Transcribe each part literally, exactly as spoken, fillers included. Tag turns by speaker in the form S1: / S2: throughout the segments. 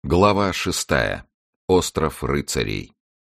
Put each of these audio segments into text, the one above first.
S1: Глава шестая. Остров рыцарей.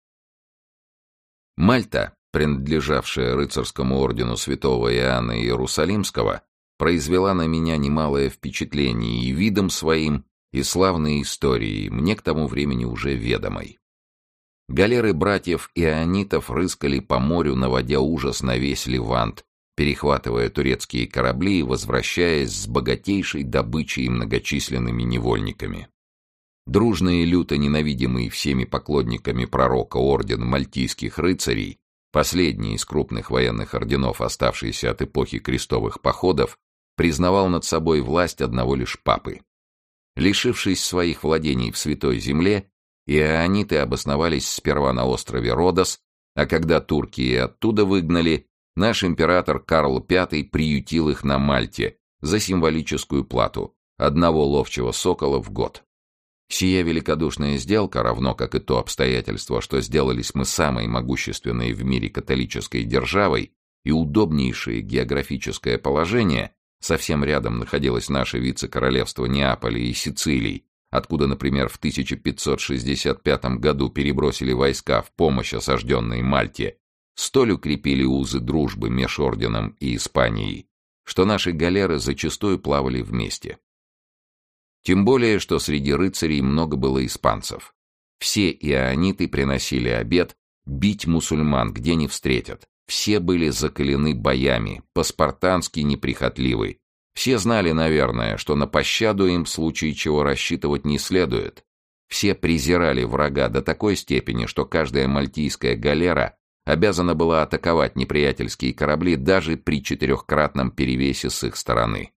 S1: Мальта, принадлежавшая рыцарскому ордену святого Иоанна Иерусалимского, произвела на меня немалое впечатление и видом своим, и славной историей, мне к тому времени уже ведомой. Галеры братьев Ионитов рыскали по морю, наводя ужас на весь Левант, перехватывая турецкие корабли и возвращаясь с богатейшей добычей и многочисленными невольниками. Дружный и люто ненавидимый всеми поклонниками пророка орден мальтийских рыцарей, последний из крупных военных орденов, оставшийся от эпохи крестовых походов, признавал над собой власть одного лишь папы. Лишившись своих владений в Святой Земле, иониты обосновались сперва на острове Родос, а когда турки и оттуда выгнали, наш император Карл Пятый приютил их на Мальте за символическую плату – одного ловчего сокола в год. Сия великодушная сделка, равно как и то обстоятельство, что сделались мы самой могущественной в мире католической державой, и удобнейшее географическое положение, совсем рядом находилось наше вице-королевство Неаполя и Сицилии, откуда, например, в тысяча пятьсот шестьдесят пятом году перебросили войска в помощь осажденной Мальте, столь укрепили узы дружбы меж орденом и Испанией, что наши галеры зачастую плавали вместе. Тем более, что среди рыцарей много было испанцев. Все иониты приносили обет бить мусульман, где не встретят. Все были закалены боями, по-спартански неприхотливы. Все знали, наверное, что на пощаду им в случае чего рассчитывать не следует. Все презирали врага до такой степени, что каждая мальтийская галера обязана была атаковать неприятельские корабли даже при четырехкратном перевесе с их стороны.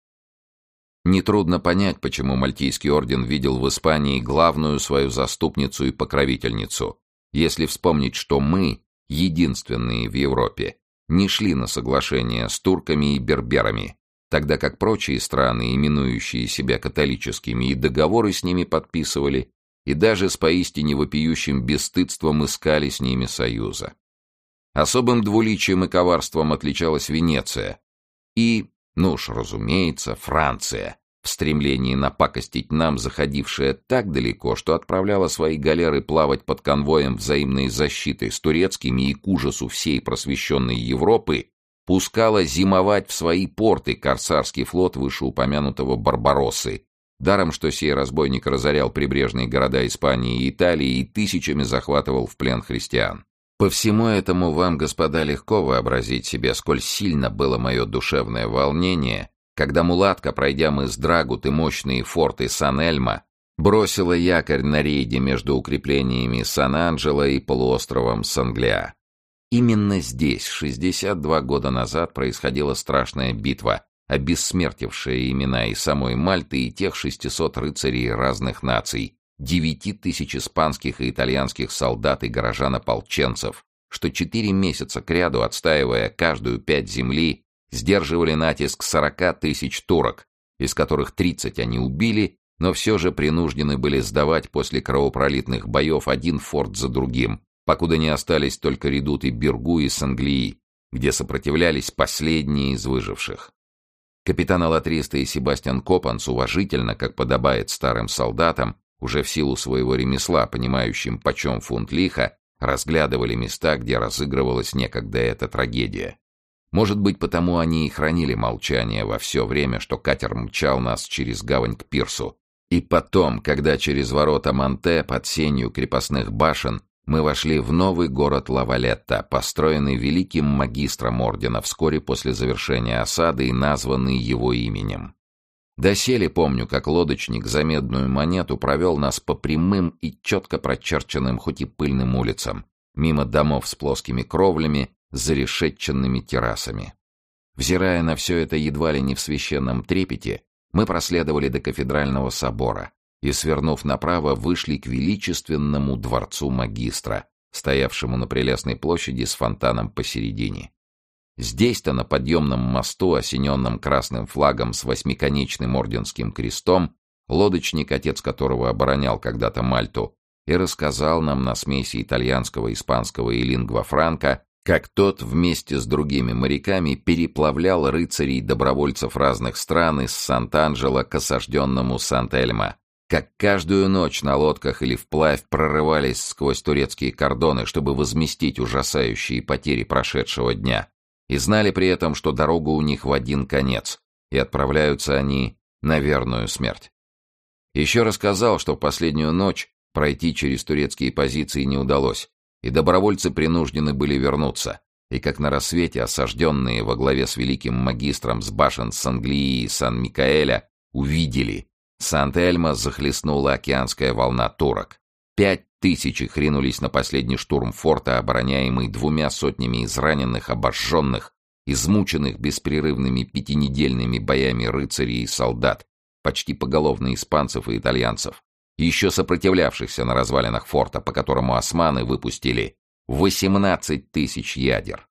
S1: Нетрудно понять, почему Мальтийский орден видел в Испании главную свою заступницу и покровительницу, если вспомнить, что мы, единственные в Европе, не шли на соглашение с турками и берберами, тогда как прочие страны, именующие себя католическими, и договоры с ними подписывали, и даже с поистине вопиющим бесстыдством искали с ними союза. Особым двуличием и коварством отличалась Венеция и, ну уж, разумеется, Франция, в стремлении напакостить нам, заходившая так далеко, что отправляла свои галеры плавать под конвоем взаимной защиты с турецкими и, к ужасу всей просвещенной Европы, пускала зимовать в свои порты корсарский флот вышеупомянутого Барбароссы, даром что сей разбойник разорял прибрежные города Испании и Италии и тысячами захватывал в плен христиан. По всему этому вам, господа, легко вообразить себе, сколь сильно было мое душевное волнение, когда мулатка, пройдя мыс Драгут и мощные форты Сан-Эльмо, бросила якорь на рейде между укреплениями Сан-Анджело и полуостровом Санглиа. Именно здесь, шестьдесят два года назад, происходила страшная битва, обессмертившая имена и самой Мальты, и тех шестисот рыцарей разных наций, девяти тысяч испанских и итальянских солдат и горожан-ополченцев, что четыре месяца кряду, отстаивая каждую пять земли, сдерживали натиск сорока тысяч турок, из которых тридцать они убили, но все же принуждены были сдавать после кровопролитных боев один форт за другим, покуда не остались только редуты Биргу и Санглии, где сопротивлялись последние из выживших. Капитан Алатриста и Себастьян Копанс уважительно, как подобает старым солдатам, уже в силу своего ремесла, понимающим, почем фунт лиха, разглядывали места, где разыгрывалась некогда эта трагедия. Может быть, потому они и хранили молчание во все время, что катер мчал нас через гавань к пирсу. И потом, когда через ворота Монте под сенью крепостных башен мы вошли в новый город Лавалетта, построенный великим магистром ордена вскоре после завершения осады и названный его именем. Доселе помню, как лодочник за медную монету провел нас по прямым и четко прочерченным, хоть и пыльным улицам, мимо домов с плоскими кровлями, с зарешетченными террасами. Взирая на все это едва ли не в священном трепете, мы проследовали до кафедрального собора и, свернув направо, вышли к величественному дворцу магистра, стоявшему на прелестной площади с фонтаном посередине. Здесь-то, на подъемном мосту, осененном красным флагом с восьмиконечным орденским крестом, лодочник, отец которого оборонял когда-то Мальту, и рассказал нам на смеси итальянского, испанского и лингва-франка, как тот вместе с другими моряками переплавлял рыцарей-добровольцев разных стран из Сант-Анджело к осажденному Сант-Эльмо, как каждую ночь на лодках или вплавь прорывались сквозь турецкие кордоны, чтобы возместить ужасающие потери прошедшего дня, и знали при этом, что дорога у них в один конец, и отправляются они на верную смерть. Еще рассказал, что в последнюю ночь пройти через турецкие позиции не удалось, и добровольцы принуждены были вернуться, и как на рассвете осажденные во главе с великим магистром с башен Санглии и Сан-Микаэля увидели, Сант-Эльмо захлестнула океанская волна турок. Пять тысяч их ринулись на последний штурм форта, обороняемый двумя сотнями израненных, обожженных, измученных беспрерывными пятинедельными боями рыцарей и солдат, почти поголовно испанцев и итальянцев, еще сопротивлявшихся на развалинах форта, по которому османы выпустили восемнадцать тысяч ядер.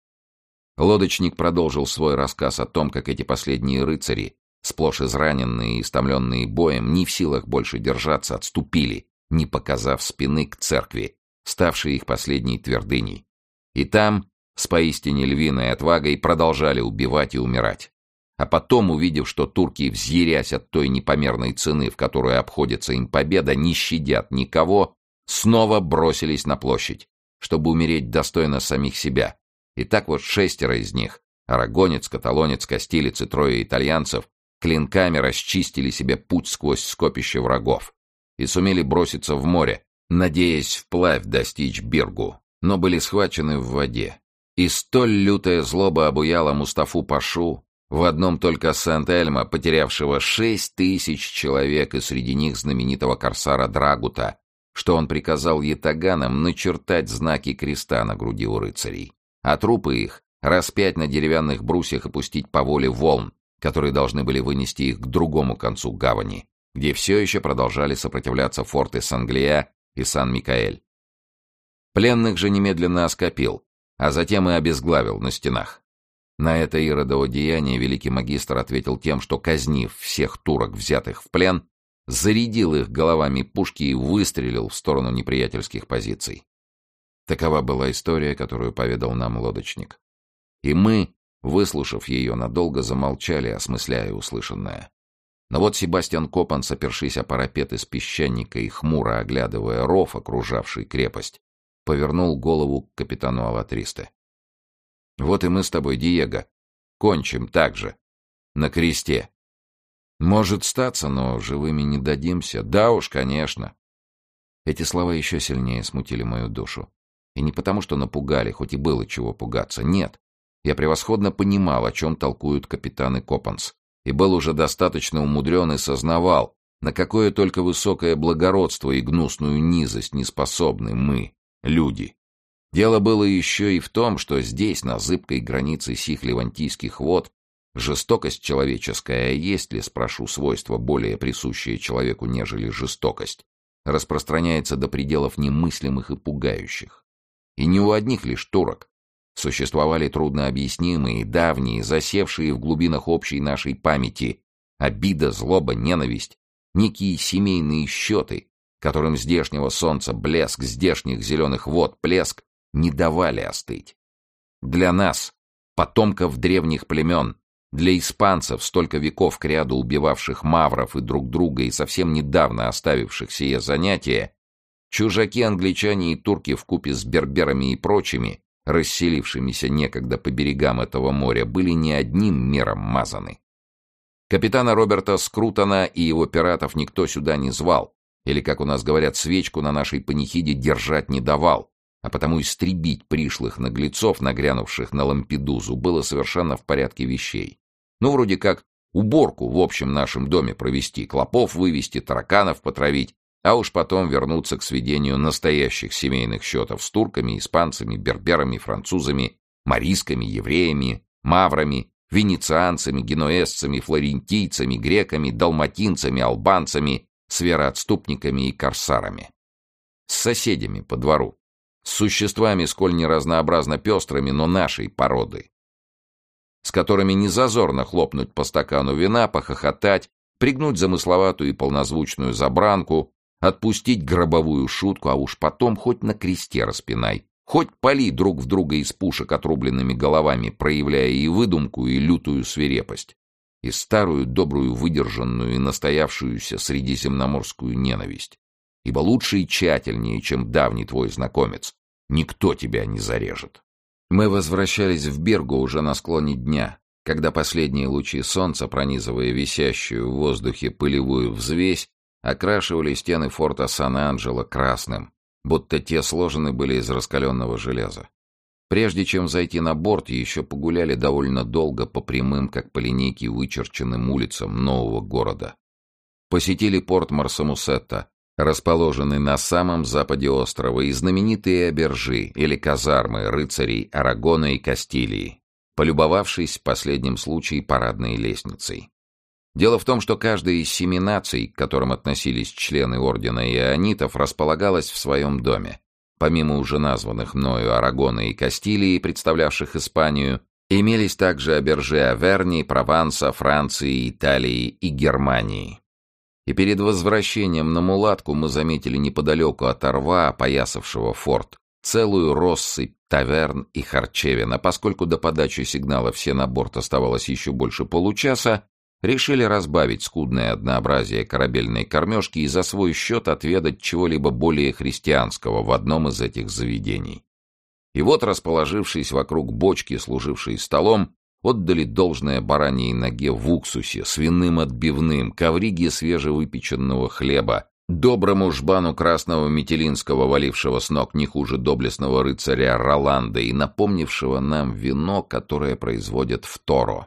S1: Лодочник продолжил свой рассказ о том, как эти последние рыцари, сплошь израненные и истомленные боем, не в силах больше держаться, отступили, не показав спины, к церкви, ставшей их последней твердыней. И там, с поистине львиной отвагой, продолжали убивать и умирать. А потом, увидев, что турки, взъярясь от той непомерной цены, в которую обходится им победа, не щадят никого, снова бросились на площадь, чтобы умереть достойно самих себя. И так вот шестеро из них — арагонец, каталонец, кастилец и трое итальянцев — клинками расчистили себе путь сквозь скопище врагов и сумели броситься в море, надеясь вплавь достичь Биргу, но были схвачены в воде. И столь лютая злоба обуяла Мустафу Пашу, в одном только Сант-Эльмо, потерявшего шесть тысяч человек, и среди них знаменитого корсара Драгута, что он приказал ятаганам начертать знаки креста на груди у рыцарей, а трупы их распять на деревянных брусьях и пустить по воле волн, которые должны были вынести их к другому концу гавани, где все еще продолжали сопротивляться форты Санглия и Сан-Микаэль. Пленных же немедленно оскопил, а затем и обезглавил на стенах. На это иродово деяние великий магистр ответил тем, что, казнив всех турок, взятых в плен, зарядил их головами пушки и выстрелил в сторону неприятельских позиций. Такова была история, которую поведал нам лодочник. И мы, выслушав ее, надолго замолчали, осмысляя услышанное. Но вот Себастьян Копанс, опершись о парапет из песчаника и хмуро оглядывая ров, окружавший крепость, повернул голову к капитану Алатристе. «Вот и мы с тобой, Диего, кончим так же, на кресте. Может статься, но живыми не дадимся. Да уж, конечно». Эти слова еще сильнее смутили мою душу. И не потому, что напугали, хоть и было чего пугаться, нет. Я превосходно понимал, о чем толкуют капитан и Копанс, и был уже достаточно умудрен и сознавал, на какое только высокое благородство и гнусную низость не способны мы, люди. Дело было еще и в том, что здесь, на зыбкой границе сих левантийских вод, жестокость человеческая, а есть ли, спрошу, свойство более присущее человеку, нежели жестокость, распространяется до пределов немыслимых и пугающих. И не у одних лишь турок. Существовали труднообъяснимые, давние, засевшие в глубинах общей нашей памяти обида, злоба, ненависть, некие семейные счеты, которым здешнего солнца блеск, здешних зеленых вод плеск, не давали остыть. Для нас, потомков древних племен, для испанцев, столько веков кряду убивавших мавров и друг друга и совсем недавно оставивших сие занятие, чужаки-англичане и турки вкупе с берберами и прочими, расселившимися некогда по берегам этого моря, были не одним мером мазаны. Капитана Роберта Скрутона и его пиратов никто сюда не звал, или, как у нас говорят, свечку на нашей панихиде держать не давал, а потому истребить пришлых наглецов, нагрянувших на Лампедузу, было совершенно в порядке вещей. Ну, вроде как уборку в общем нашем доме провести, клопов вывести, тараканов потравить, а уж потом вернуться к сведению настоящих семейных счетов с турками, испанцами, берберами, французами, морисками, евреями, маврами, венецианцами, генуэзцами, флорентийцами, греками, далматинцами, албанцами, с вероотступниками и корсарами. С соседями по двору. С существами, сколь не разнообразно пестрыми, но нашей породы. С которыми не зазорно хлопнуть по стакану вина, похохотать, пригнуть замысловатую и полнозвучную забранку, отпустить гробовую шутку, а уж потом хоть на кресте распинай, хоть пали друг в друга из пушек отрубленными головами, проявляя и выдумку, и лютую свирепость. и старую, добрую, выдержанную и настоявшуюся средиземноморскую ненависть. Ибо лучше и тщательнее, чем давний твой знакомец, никто тебя не зарежет. Мы возвращались в Биргу уже на склоне дня, когда последние лучи солнца, пронизывая висящую в воздухе пылевую взвесь, окрашивали стены форта Сан-Анджело красным, будто те сложены были из раскаленного железа. Прежде чем зайти на борт, еще погуляли довольно долго по прямым, как по линейке, вычерченным улицам нового города. Посетили порт Марсамусетта, расположенный на самом западе острова, и знаменитые обержи или казармы рыцарей Арагона и Кастилии, полюбовавшись в последнем случае парадной лестницей. Дело в том, что каждая из семи наций, к которым относились члены ордена ионитов, располагалась в своем доме. Помимо уже названных мною Арагона и Кастилии, представлявших Испанию, имелись также обержи Аверни, Прованса, Франции, Италии и Германии. И перед возвращением на Мулатку мы заметили неподалеку от рва, опоясавшего форт, целую россыпь таверн и харчевин, а поскольку до подачи сигнала все на борт оставалось еще больше получаса, решили разбавить скудное однообразие корабельной кормежки и за свой счет отведать чего-либо более христианского в одном из этих заведений. И вот, расположившись вокруг бочки, служившей столом, отдали должное бараньей ноге в уксусе, свиным отбивным, ковриге свежевыпеченного хлеба, доброму жбану красного метелинского, валившего с ног не хуже доблестного рыцаря Роланда и напомнившего нам вино, которое производят в Торо.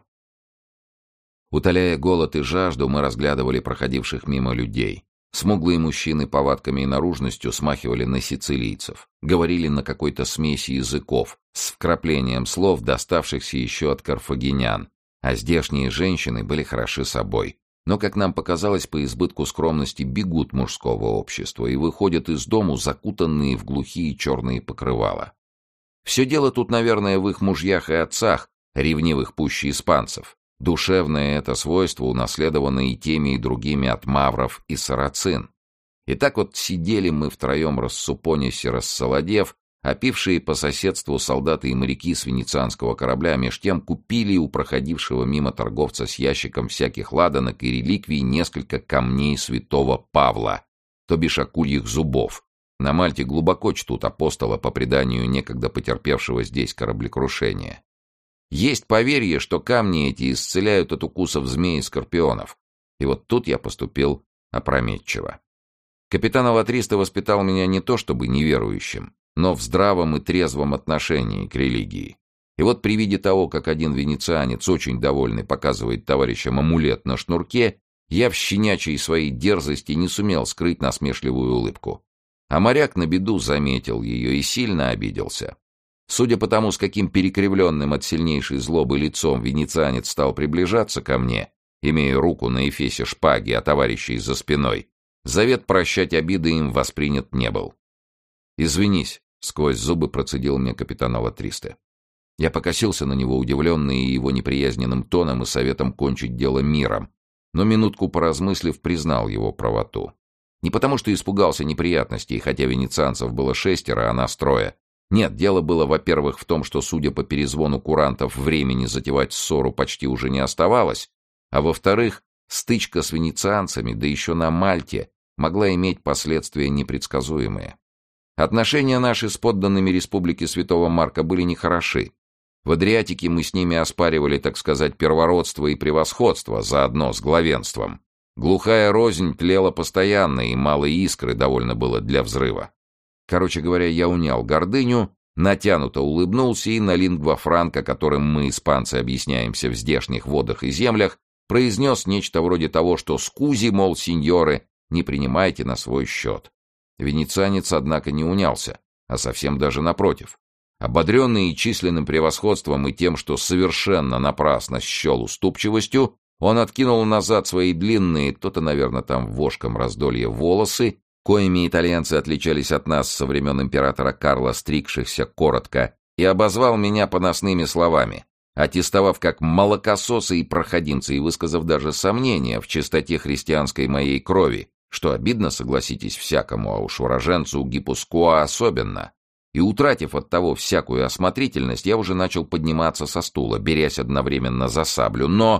S1: Утоляя голод и жажду, мы разглядывали проходивших мимо людей. Смуглые мужчины повадками и наружностью смахивали на сицилийцев, говорили на какой-то смеси языков, с вкраплением слов, доставшихся еще от карфагенян, а здешние женщины были хороши собой, но, как нам показалось, по избытку скромности бегут мужского общества и выходят из дому, закутанные в глухие черные покрывала. Все дело тут, наверное, в их мужьях и отцах, ревнивых пуще испанцев. Душевное это свойство унаследовано и теми, и другими от мавров и сарацин. И так вот сидели мы втроем, рассупонясь и рассолодев, опившие по соседству солдаты и моряки с венецианского корабля, меж тем купили у проходившего мимо торговца с ящиком всяких ладанок и реликвий несколько камней святого Павла, то бишь акульих зубов. На Мальте глубоко чтут апостола по преданию некогда потерпевшего здесь кораблекрушения. Есть поверье, что камни эти исцеляют от укусов змей и скорпионов. И вот тут я поступил опрометчиво. Капитан Алатриста воспитал меня не то чтобы неверующим, но в здравом и трезвом отношении к религии. И вот при виде того, как один венецианец, очень довольный, показывает товарищам амулет на шнурке, я в щенячьей своей дерзости не сумел скрыть насмешливую улыбку. А моряк на беду заметил ее и сильно обиделся. Судя по тому, с каким перекривленным от сильнейшей злобы лицом венецианец стал приближаться ко мне, имея руку на эфесе шпаги, а товарищей за спиной, завет прощать обиды им воспринят не был. «Извинись», — сквозь зубы процедил мне капитан Алатриста. Я покосился на него, удивленный его неприязненным тоном и советом кончить дело миром, но минутку поразмыслив, признал его правоту. Не потому что испугался неприятностей, хотя венецианцев было шестеро, а нас трое. Нет, дело было, во-первых, в том, что, судя по перезвону курантов, времени затевать ссору почти уже не оставалось, а во-вторых, стычка с венецианцами, да еще на Мальте, могла иметь последствия непредсказуемые. Отношения наши с подданными Республики Святого Марка были нехороши. В Адриатике мы с ними оспаривали, так сказать, первородство и превосходство, заодно с главенством. Глухая рознь тлела постоянно, и мало искры довольно было для взрыва. Короче говоря, я унял гордыню, натянуто улыбнулся и на лингва франка, которым мы, испанцы, объясняемся в здешних водах и землях, произнес нечто вроде того, что «скузи, мол, сеньоры, не принимайте на свой счет». Венецианец, однако, не унялся, а совсем даже напротив. Ободренный численным превосходством и тем, что совершенно напрасно счел уступчивостью, он откинул назад свои длинные, то-то, наверное, там вошком раздолье, волосы, коими итальянцы отличались от нас со времен императора Карла, стригшихся коротко, и обозвал меня поносными словами, аттестовав как молокососа и проходимца и высказав даже сомнения в чистоте христианской моей крови, что обидно, согласитесь, всякому, а уж уроженцу Гиппускуа особенно. И, утратив от того всякую осмотрительность, я уже начал подниматься со стула, берясь одновременно за саблю, но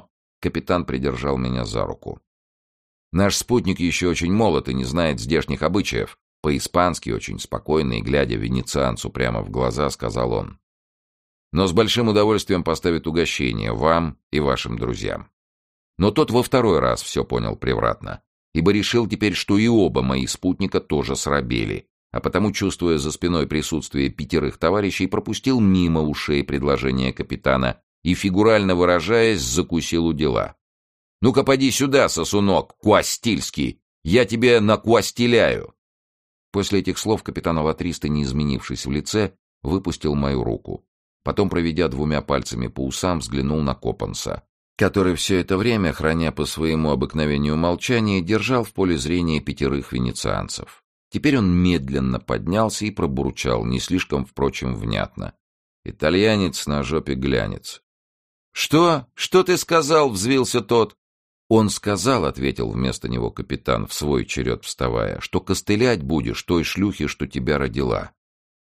S1: Капитан придержал меня за руку. «Наш спутник еще очень молод и не знает здешних обычаев», по-испански, очень спокойно и глядя венецианцу прямо в глаза, сказал он. «Но с большим удовольствием поставит угощение вам и вашим друзьям». Но тот во второй раз все понял превратно, ибо решил теперь, что и оба мои спутника тоже срабели, а потому, чувствуя за спиной присутствие пятерых товарищей, пропустил мимо ушей предложение капитана и, фигурально выражаясь, закусил у дела. «Ну-ка, поди сюда, сосунок, Куастильский! Я тебе накуастиляю!» После этих слов капитан Алатристо, не изменившись в лице, выпустил мою руку. Потом, проведя двумя пальцами по усам, взглянул на Копанса, который все это время, храня по своему обыкновению молчание, держал в поле зрения пятерых венецианцев. Теперь он медленно поднялся и пробурчал, не слишком, впрочем, внятно. «Итальянец на жопе глянец». «Что? Что ты сказал?» — взвился тот. «Он сказал, — ответил вместо него капитан, в свой черед вставая, — что костылять будешь той шлюхе, что тебя родила».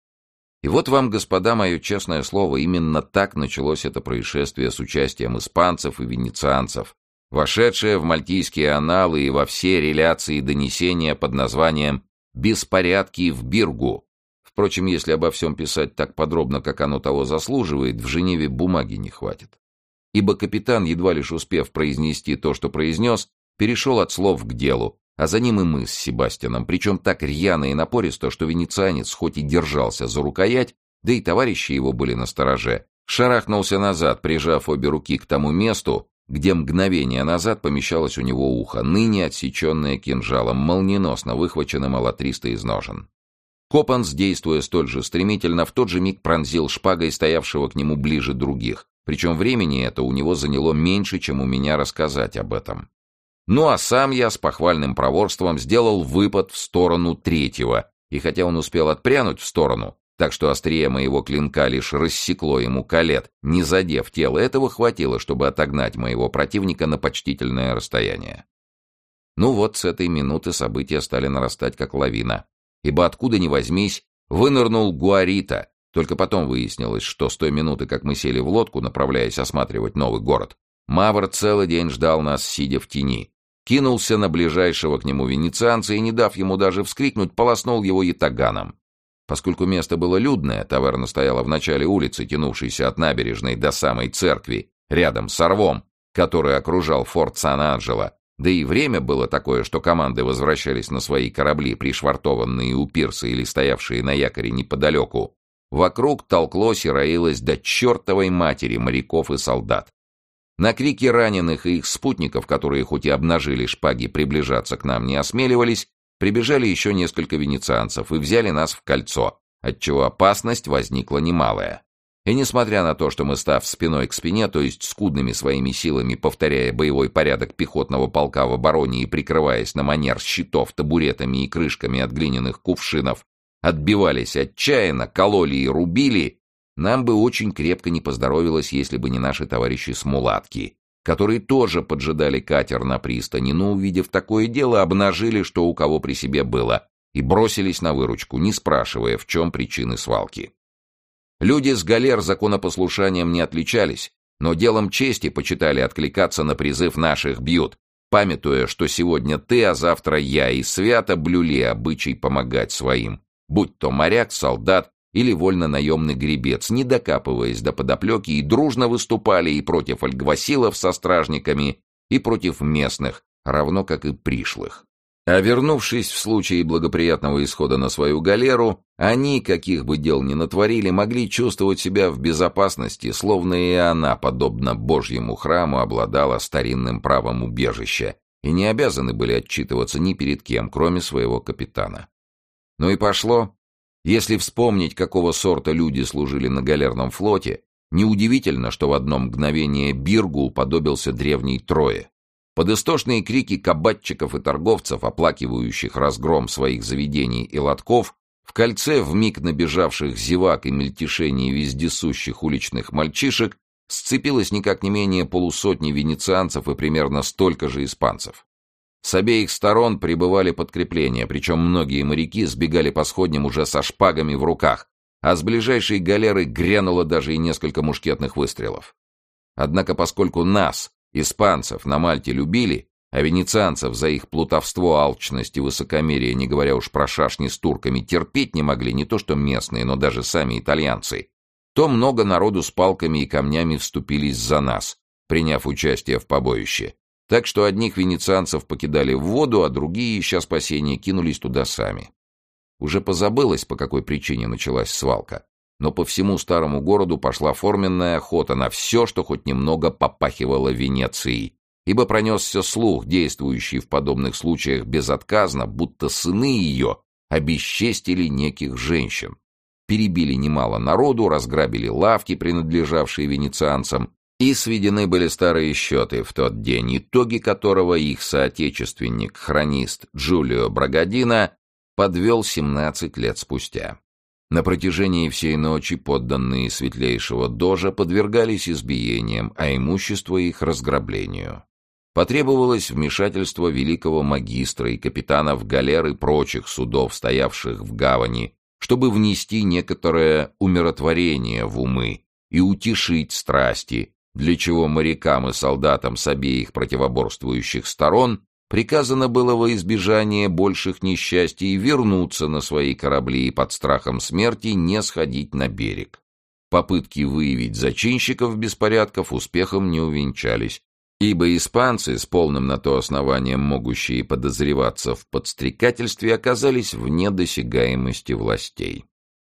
S1: И вот вам, господа, мое честное слово, именно так началось это происшествие с участием испанцев и венецианцев, вошедшее в мальтийские анналы и во все реляции и донесения под названием «Беспорядки в Биргу». Впрочем, если обо всем писать так подробно, как оно того заслуживает, в Женеве бумаги не хватит. Ибо капитан, едва лишь успев произнести то, что произнес, перешел от слов к делу, а за ним и мы с Себастьяном, причем так рьяно и напористо, что венецианец хоть и держался за рукоять, да и товарищи его были настороже, шарахнулся назад, прижав обе руки к тому месту, где мгновение назад помещалось у него ухо, ныне отсеченное кинжалом, молниеносно выхваченным Алатристо из ножен. Копанс, действуя столь же стремительно, в тот же миг пронзил шпагой стоявшего к нему ближе других, причем времени это у него заняло меньше, чем у меня рассказать об этом. Ну а сам я с похвальным проворством сделал выпад в сторону третьего, и хотя он успел отпрянуть в сторону, так что острие моего клинка лишь рассекло ему колет, не задев тело, этого хватило, чтобы отогнать моего противника на почтительное расстояние. Ну вот с этой минуты события стали нарастать как лавина, ибо откуда ни возьмись, вынырнул Гуарита. Только потом выяснилось, что с той минуты, как мы сели в лодку, направляясь осматривать новый город, Мавр целый день ждал нас, сидя в тени. Кинулся на ближайшего к нему венецианца и, не дав ему даже вскрикнуть, полоснул его ятаганом. Поскольку место было людное, таверна стояла в начале улицы, тянувшейся от набережной до самой церкви, рядом с рвом, который окружал форт Сан-Анджело, да и время было такое, что команды возвращались на свои корабли, пришвартованные у пирса или стоявшие на якоре неподалеку, вокруг толклось и роилось до чертовой матери моряков и солдат. На крики раненых и их спутников, которые хоть и обнажили шпаги, приближаться к нам не осмеливались, прибежали еще несколько венецианцев и взяли нас в кольцо, отчего опасность возникла немалая. И несмотря на то, что мы, став спиной к спине, то есть скудными своими силами, повторяя боевой порядок пехотного полка в обороне и прикрываясь на манер щитов табуретами и крышками от глиняных кувшинов, отбивались отчаянно, кололи и рубили, нам бы очень крепко не поздоровилось, если бы не наши товарищи с мулатки, которые тоже поджидали катер на пристани, но, увидев такое дело, обнажили, что у кого при себе было, и бросились на выручку, не спрашивая, в чем причины свалки. Люди с галер законопослушанием не отличались, но делом чести почитали откликаться на призыв «наших бьют», памятуя, что сегодня ты, а завтра я, и свято блюли обычай помогать своим, будь то моряк, солдат или вольно-наемный гребец, не докапываясь до подоплеки, и дружно выступали и против альгвасилов со стражниками, и против местных, равно как и пришлых. А вернувшись в случае благоприятного исхода на свою галеру, они, каких бы дел ни натворили, могли чувствовать себя в безопасности, словно и она, подобно Божьему храму, обладала старинным правом убежища, и не обязаны были отчитываться ни перед кем, кроме своего капитана. Ну и пошло. Если вспомнить, какого сорта люди служили на галерном флоте, неудивительно, что в одно мгновение Биргу уподобился древней Трое. Под истошные крики кабачиков и торговцев, оплакивающих разгром своих заведений и лотков, в кольце вмиг набежавших зевак и мельтешений вездесущих уличных мальчишек сцепилось никак не менее полусотни венецианцев и примерно столько же испанцев. С обеих сторон прибывали подкрепления, причем многие моряки сбегали по сходням уже со шпагами в руках, а с ближайшей галеры грянуло даже и несколько мушкетных выстрелов. Однако, поскольку нас, Испанцев на Мальте любили, а венецианцев за их плутовство, алчность и высокомерие, не говоря уж про шашни с турками, терпеть не могли не то что местные, но даже сами итальянцы, то много народу с палками и камнями вступились за нас, приняв участие в побоище. Так что одних венецианцев покидали в воду, а другие, ища спасения, кинулись туда сами. Уже позабылось, по какой причине началась свалка, но по всему старому городу пошла форменная охота на все, что хоть немного попахивало Венецией, ибо пронесся слух, действующий в подобных случаях безотказно, будто сыны ее обесчестили неких женщин. Перебили немало народу, разграбили лавки, принадлежавшие венецианцам, и сведены были старые счеты в тот день, итоги которого их соотечественник, хронист Джулио Брагадино подвел семнадцать лет спустя. На протяжении всей ночи подданные светлейшего дожа подвергались избиениям, а имущество их разграблению. Потребовалось вмешательство великого магистра и капитанов галер и прочих судов, стоявших в гавани, чтобы внести некоторое умиротворение в умы и утешить страсти, для чего морякам и солдатам с обеих противоборствующих сторон приказано было во избежание больших несчастий вернуться на свои корабли и под страхом смерти не сходить на берег. Попытки выявить зачинщиков беспорядков успехом не увенчались, ибо испанцы, с полным на то основанием могущие подозреваться в подстрекательстве, оказались вне досягаемости властей.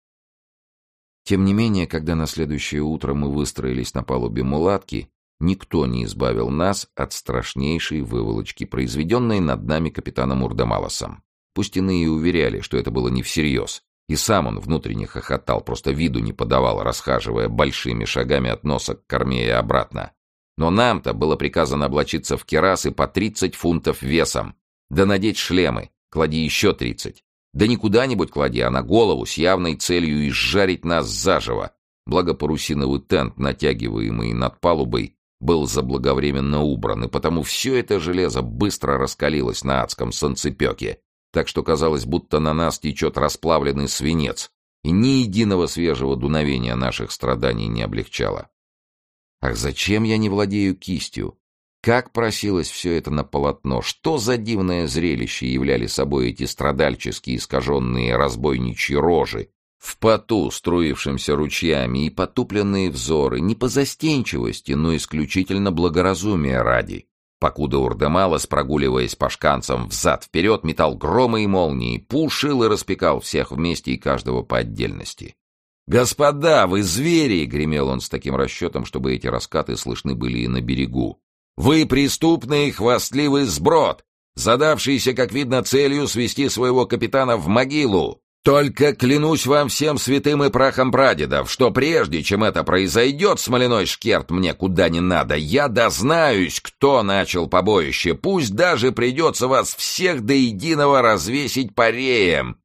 S1: Тем не менее, когда на следующее утро мы выстроились на палубе мулатки, никто не избавил нас от страшнейшей выволочки, произведенной над нами капитаном Урдамалосом. Пусть иные уверяли, что это было не всерьез, и сам он внутренне хохотал, просто виду не подавал, расхаживая большими шагами от носа к корме и обратно. Но нам-то было приказано облачиться в кирасы по тридцать фунтов весом, да надеть шлемы, клади еще тридцать. Да не куда-нибудь клади, а на голову с явной целью изжарить нас заживо. Благо парусиновый тент, натягиваемый над палубой, был заблаговременно убран, и потому все это железо быстро раскалилось на адском солнцепеке, так что казалось, будто на нас течет расплавленный свинец, и ни единого свежего дуновения наших страданий не облегчало. Ах, зачем я не владею кистью? Как просилось все это на полотно? Что за дивное зрелище являли собой эти страдальческие искаженные разбойничьи рожи, в поту, струившимся ручьями, и потупленные взоры, не по застенчивости, но исключительно благоразумия ради. Покуда Урдамалос, прогуливаясь по шканцам взад-вперед, метал громы и молнии, пушил и распекал всех вместе и каждого по отдельности. «Господа, вы звери!» — гремел он с таким расчетом, чтобы эти раскаты слышны были и на берегу. «Вы преступный хвастливый сброд, задавшийся, как видно, целью свести своего капитана в могилу. Только клянусь вам всем святым и прахом прадедов, что прежде чем это произойдет, смоляной шкерт мне куда не надо, я дознаюсь, кто начал побоище, пусть даже придется вас всех до единого развесить пареем».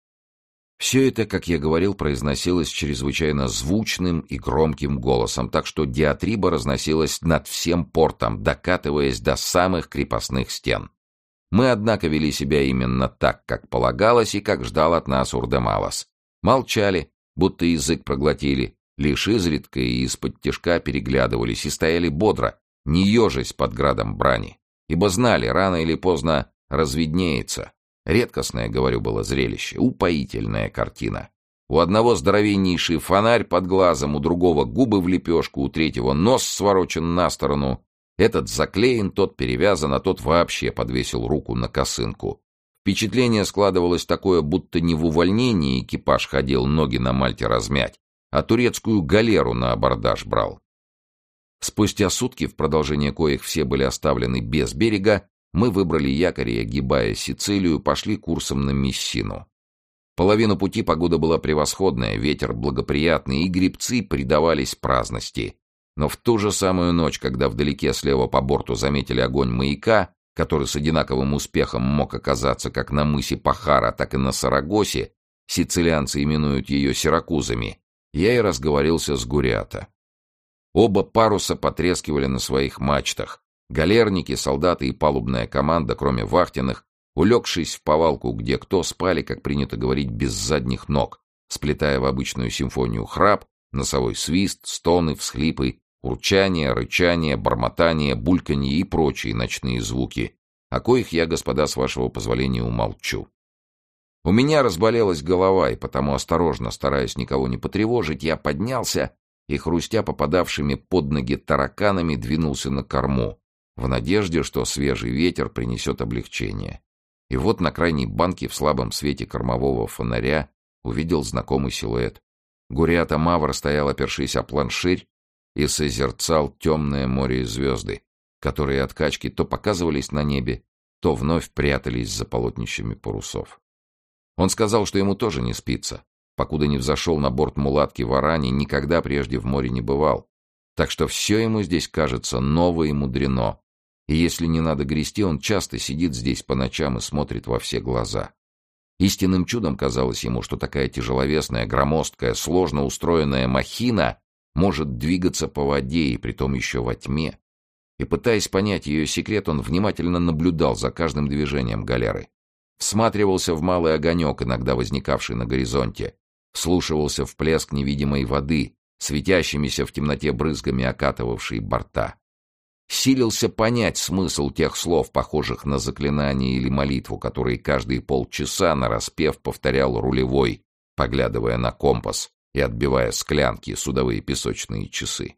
S1: Все это, как я говорил, произносилось чрезвычайно звучным и громким голосом, так что диатриба разносилась над всем портом, докатываясь до самых крепостных стен. Мы, однако, вели себя именно так, как полагалось и как ждал от нас Урдамалос. Молчали, будто язык проглотили, лишь изредка и из-под тишка переглядывались и стояли бодро, не ежась под градом брани, ибо знали, рано или поздно разведнеется. Редкостное, говорю, было зрелище, упоительная картина. У одного здоровеннейший фонарь под глазом, у другого губы в лепешку, у третьего нос сворочен на сторону. Этот заклеен, тот перевязан, а тот вообще подвесил руку на косынку. Впечатление складывалось такое, будто не в увольнении экипаж ходил ноги на Мальте размять, а турецкую галеру на абордаж брал. Спустя сутки, в продолжение коих все были оставлены без берега, мы выбрали якорь и, огибая Сицилию, пошли курсом на Мессину. Половину пути погода была превосходная, ветер благоприятный, и гребцы предавались праздности. Но в ту же самую ночь, когда вдалеке слева по борту заметили огонь маяка, который с одинаковым успехом мог оказаться как на мысе Пахара, так и на Сарагосе, сицилианцы именуют ее Сиракузами, я и разговорился с Гуриато. Оба паруса потрескивали на своих мачтах. Галерники, солдаты и палубная команда, кроме вахтенных, улегшись в повалку где кто, спали, как принято говорить, без задних ног, сплетая в обычную симфонию храп, носовой свист, стоны, всхлипы Урчание, рычание, бормотание, бульканье и прочие ночные звуки, о коих я, господа, с вашего позволения умолчу. У меня разболелась голова, и потому, осторожно, стараясь никого не потревожить, я поднялся и, хрустя попадавшими под ноги тараканами, двинулся на корму, в надежде, что свежий ветер принесет облегчение. И вот на крайней банке в слабом свете кормового фонаря увидел знакомый силуэт. Гуриата Мавр стоял, опершись о планширь, и созерцал темное море и звезды, которые от качки то показывались на небе, то вновь прятались за полотнищами парусов. Он сказал, что ему тоже не спится, покуда не взошел на борт мулатки в Оране, никогда прежде в море не бывал, так что все ему здесь кажется ново и мудрено, и если не надо грести, он часто сидит здесь по ночам и смотрит во все глаза. Истинным чудом казалось ему, что такая тяжеловесная, громоздкая, сложно устроенная махина может двигаться по воде, и притом еще во тьме. И, пытаясь понять ее секрет, он внимательно наблюдал за каждым движением галеры. Всматривался в малый огонек, иногда возникавший на горизонте, вслушивался в плеск невидимой воды, светящимися в темноте брызгами окатывавшей борта. Силился понять смысл тех слов, похожих на заклинание или молитву, которые каждые полчаса нараспев повторял рулевой, поглядывая на компас и отбивая склянки, судовые песочные часы.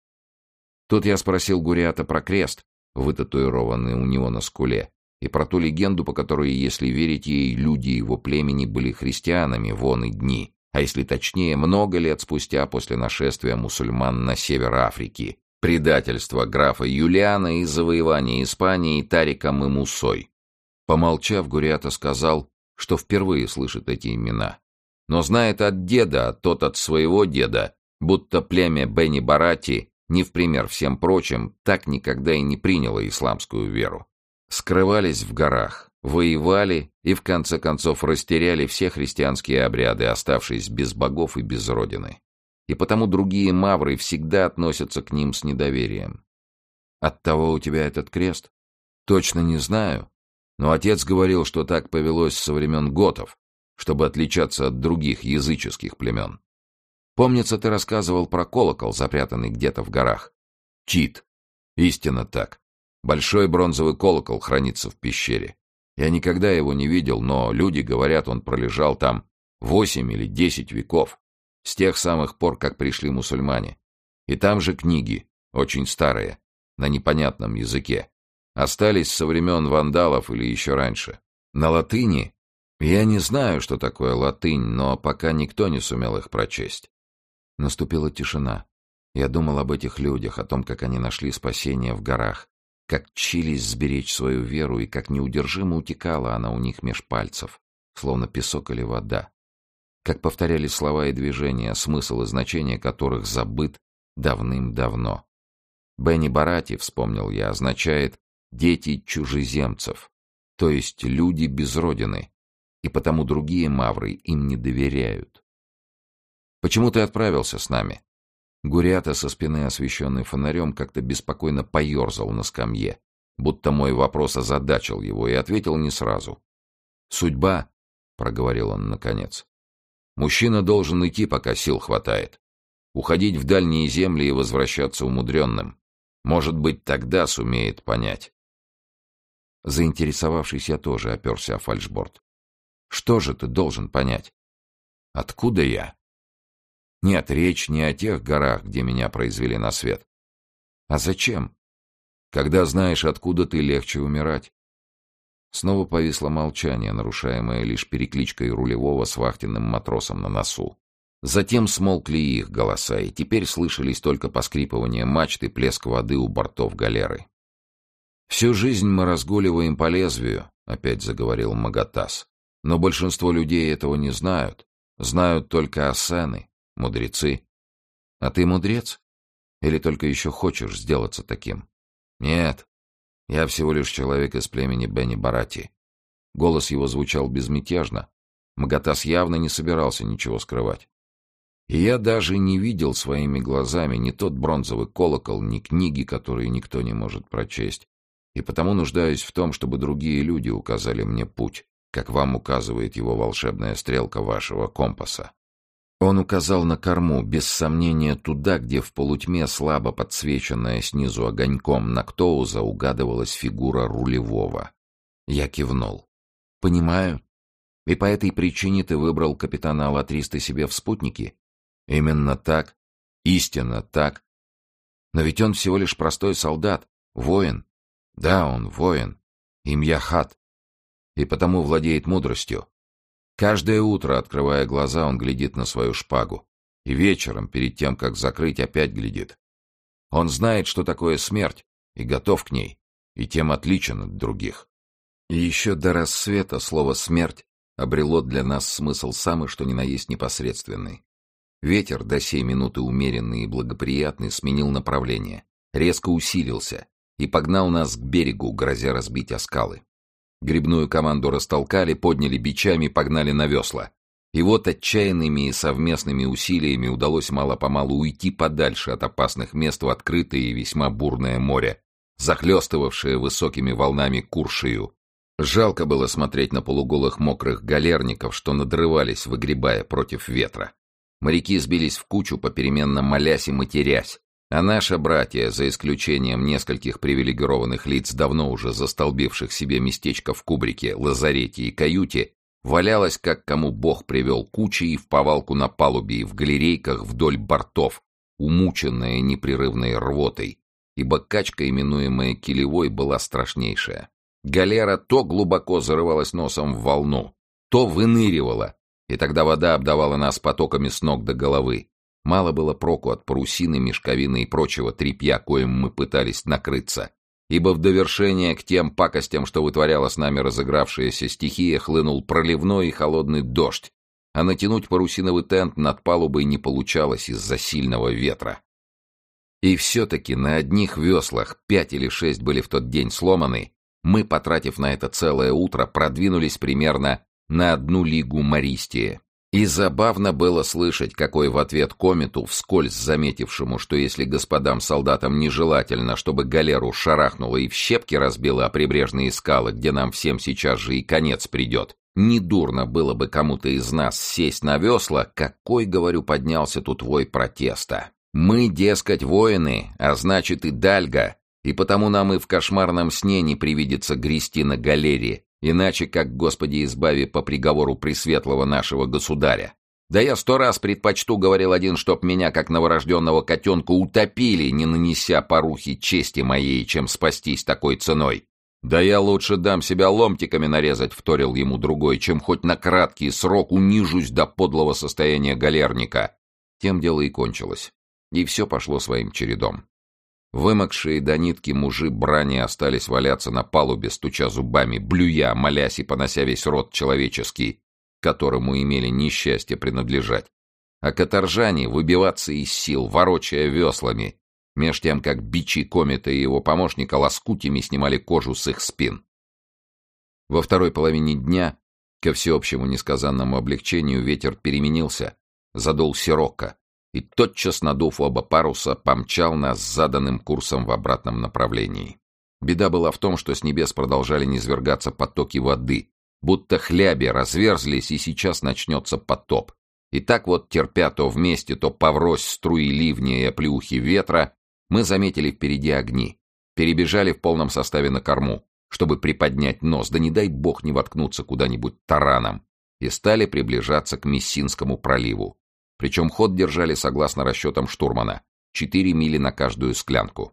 S1: Тут я спросил Гуриата про крест, вытатуированный у него на скуле, и про ту легенду, по которой, если верить ей, люди его племени были христианами в оны дни, а если точнее, много лет спустя после нашествия мусульман на север Африки, предательства графа Юлиана и завоевания Испании Тариком и Мусой. Помолчав, Гуриата сказал, что впервые слышит эти имена, но знает от деда, а тот от своего деда, будто племя Бени Барати, не в пример всем прочим, так никогда и не приняло исламскую веру. Скрывались в горах, воевали и в конце концов растеряли все христианские обряды, оставшись без богов и без родины. И потому другие мавры всегда относятся к ним с недоверием. Оттого у тебя этот крест? Точно не знаю, но отец говорил, что так повелось со времен готов, чтобы отличаться от других языческих племен. Помнится, ты рассказывал про колокол, запрятанный где-то в горах. Кит. Истинно так. Большой бронзовый колокол хранится в пещере. Я никогда его не видел, но люди говорят, он пролежал там восемь или десять веков, с тех самых пор, как пришли мусульмане. И там же книги, очень старые, на непонятном языке. Остались со времен вандалов или еще раньше. На латыни. Я не знаю, что такое латынь, но пока никто не сумел их прочесть. Наступила тишина. Я думал об этих людях, о том, как они нашли спасение в горах, как чились сберечь свою веру и как неудержимо утекала она у них меж пальцев, словно песок или вода. Как повторяли слова и движения, смысл и значение которых забыт давным-давно. Бени Барати, вспомнил я, означает «дети чужеземцев», то есть люди без родины, и потому другие мавры им не доверяют. «Почему ты отправился с нами?» Гуриата, со спины освещенный фонарем, как-то беспокойно поерзал на скамье, будто мой вопрос озадачил его, и ответил не сразу. «Судьба», — проговорил он наконец. «Мужчина должен идти, пока сил хватает. Уходить в дальние земли и возвращаться умудренным. Может быть, тогда сумеет понять». Заинтересовавшись, я тоже оперся о фальшборд. «Что же ты должен понять?» «Откуда я?» «Нет, речь не о тех горах, где меня произвели на свет». «А зачем?» «Когда знаешь, откуда ты, легче умирать». Снова повисло молчание, нарушаемое лишь перекличкой рулевого с вахтенным матросом на носу. Затем смолкли и их голоса, и теперь слышались только поскрипывание мачт и плеск воды у бортов галеры. «Всю жизнь мы разгуливаем по лезвию», — опять заговорил Магатас. «Но большинство людей этого не знают. Знают только асены, мудрецы. А ты мудрец? Или только еще хочешь сделаться таким?» «Нет, я всего лишь человек из племени Бени Барати». Голос его звучал безмятежно. Магатас явно не собирался ничего скрывать. И я даже не видел своими глазами ни тот бронзовый колокол, ни книги, которые никто не может прочесть. И потому нуждаюсь в том, чтобы другие люди указали мне путь, как вам указывает его волшебная стрелка вашего компаса. Он указал на корму, без сомнения туда, где в полутьме, слабо подсвеченная снизу огоньком Нактоуза, угадывалась фигура рулевого. Я кивнул. «Понимаю. И по этой причине ты выбрал капитана Алатриста себе в спутники?» «Именно так. Истинно так. Но ведь он всего лишь простой солдат, воин. Да, он воин. Имья-Хат. И потому владеет мудростью. Каждое утро, открывая глаза, он глядит на свою шпагу. И вечером, перед тем, как закрыть, опять глядит. Он знает, что такое смерть, и готов к ней, и тем отличен от других. И еще до рассвета слово «смерть» обрело для нас смысл самый, что ни на есть непосредственный. Ветер, до сей минуты умеренный и благоприятный, сменил направление, резко усилился и погнал нас к берегу, грозя разбить о скалы. Гребную команду растолкали, подняли бичами, погнали на весла. И вот отчаянными и совместными усилиями удалось мало-помалу уйти подальше от опасных мест в открытое и весьма бурное море, захлестывавшее высокими волнами Куршию. Жалко было смотреть на полуголых мокрых галерников, что надрывались, выгребая против ветра. Моряки сбились в кучу, попеременно молясь и матерясь, а наши братья, за исключением нескольких привилегированных лиц, давно уже застолбивших себе местечко в кубрике, лазарете и каюте, валялась, как кому Бог привел, кучей в повалку на палубе и в галерейках вдоль бортов, умученная непрерывной рвотой, ибо качка, именуемая килевой, была страшнейшая. Галера то глубоко зарывалась носом в волну, то выныривала, и тогда вода обдавала нас потоками с ног до головы. Мало было проку от парусины, мешковины и прочего тряпья, коим мы пытались накрыться, ибо в довершение к тем пакостям, что вытворяла с нами разыгравшаяся стихия, хлынул проливной и холодный дождь, а натянуть парусиновый тент над палубой не получалось из-за сильного ветра. И все-таки на одних веслах, пять или шесть были в тот день сломаны, мы, потратив на это целое утро, продвинулись примерно на одну лигу мористее. И забавно было слышать, какой в ответ Комету, вскользь заметившему, что если господам-солдатам нежелательно, чтобы галеру шарахнуло и в щепки разбило о прибрежные скалы, где нам всем сейчас же и конец придет, недурно было бы кому-то из нас сесть на весла, какой, говорю, поднялся тут вой протеста. Мы, дескать, воины, а значит и дальга, и потому нам и в кошмарном сне не привидится грести на галере, иначе как, Господи избави, по приговору пресветлого нашего государя. Да я сто раз предпочту, говорил один, чтоб меня, как новорожденного котенка, утопили, не нанеся порухи чести моей, чем спастись такой ценой. Да я лучше дам себя ломтиками нарезать, вторил ему другой, чем хоть на краткий срок унижусь до подлого состояния галерника. Тем дело и кончилось. И все пошло своим чередом. Вымокшие до нитки мужи брани остались валяться на палубе, стуча зубами, блюя, молясь и понося весь род человеческий, которому имели несчастье принадлежать. А каторжане выбиваться из сил, ворочая веслами, меж тем, как бичи Комета и его помощника лоскутями снимали кожу с их спин. Во второй половине дня, ко всеобщему несказанному облегчению, ветер переменился, задул сирокко, и тотчас, надув оба паруса, помчал нас заданным курсом в обратном направлении. Беда была в том, что с небес продолжали низвергаться потоки воды, будто хляби разверзлись, и сейчас начнется потоп. И так вот, терпя то вместе, то поврось струи ливня и оплеухи ветра, мы заметили впереди огни, перебежали в полном составе на корму, чтобы приподнять нос, да не дай бог не воткнуться куда-нибудь тараном, и стали приближаться к Мессинскому проливу. Причем ход держали согласно расчетам штурмана — четыре мили на каждую склянку.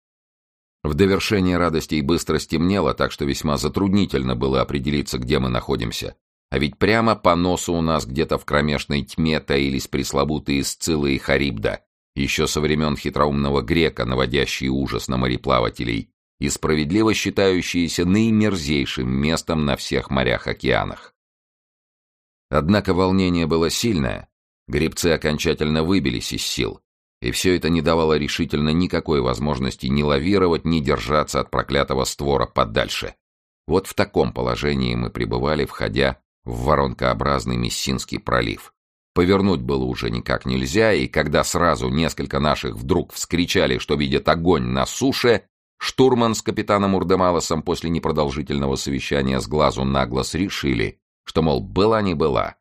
S1: В довершение радостей быстро стемнело, так что весьма затруднительно было определиться, где мы находимся. А ведь прямо по носу у нас где-то в кромешной тьме таились пресловутые Сцилла и Харибда, еще со времен хитроумного грека, наводящие ужас на мореплавателей и справедливо считающиеся наимерзейшим местом на всех морях-океанах. Однако волнение было сильное. Гребцы окончательно выбились из сил, и все это не давало решительно никакой возможности ни лавировать, ни держаться от проклятого створа подальше. Вот в таком положении мы пребывали, входя в воронкообразный Мессинский пролив. Повернуть было уже никак нельзя, и когда сразу несколько наших вдруг вскричали, что видят огонь на суше, штурман с капитаном Урдемалосом после непродолжительного совещания с глазу на глаз решили, что, мол, была не была.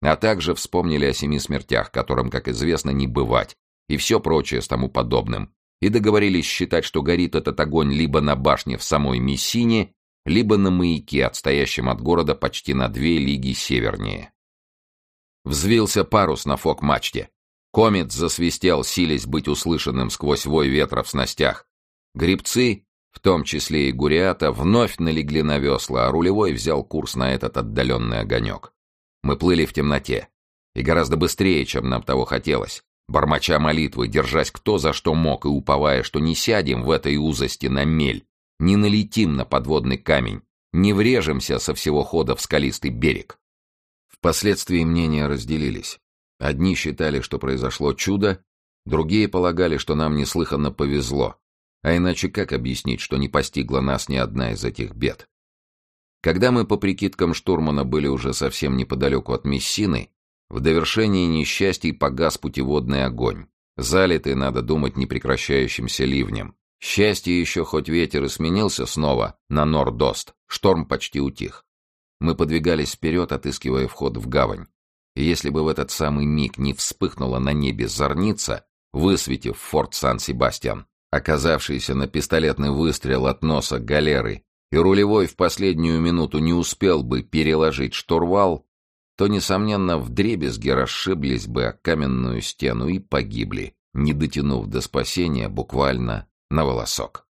S1: А также вспомнили о семи смертях, которым, как известно, не бывать, и все прочее с тому подобным, и договорились считать, что горит этот огонь либо на башне в самой Мессине, либо на маяке, отстоящем от города почти на две лиги севернее. Взвился парус на фок-мачте. Комет засвистел, силясь быть услышанным сквозь вой ветра в снастях. Гребцы, в том числе и Гуриата, вновь налегли на весла, а рулевой взял курс на этот отдаленный огонек. Мы плыли в темноте. И гораздо быстрее, чем нам того хотелось. Бормоча молитвы, держась кто за что мог и уповая, что не сядем в этой узости на мель, не налетим на подводный камень, не врежемся со всего хода в скалистый берег. Впоследствии мнения разделились. Одни считали, что произошло чудо, другие полагали, что нам неслыханно повезло. А иначе как объяснить, что не постигла нас ни одна из этих бед? Когда мы, по прикидкам штурмана, были уже совсем неподалеку от Мессины, в довершении несчастий погас путеводный огонь, залитый, надо думать, непрекращающимся ливнем. Счастье еще, хоть ветер и сменился снова на норд-ост, шторм почти утих. Мы подвигались вперед, отыскивая вход в гавань. И если бы в этот самый миг не вспыхнула на небе зорница, высветив форт Сан-Себастьян, оказавшийся на пистолетный выстрел от носа галеры, и рулевой в последнюю минуту не успел бы переложить штурвал, то, несомненно, вдребезги расшиблись бы о каменную стену и погибли, не дотянув до спасения буквально на волосок.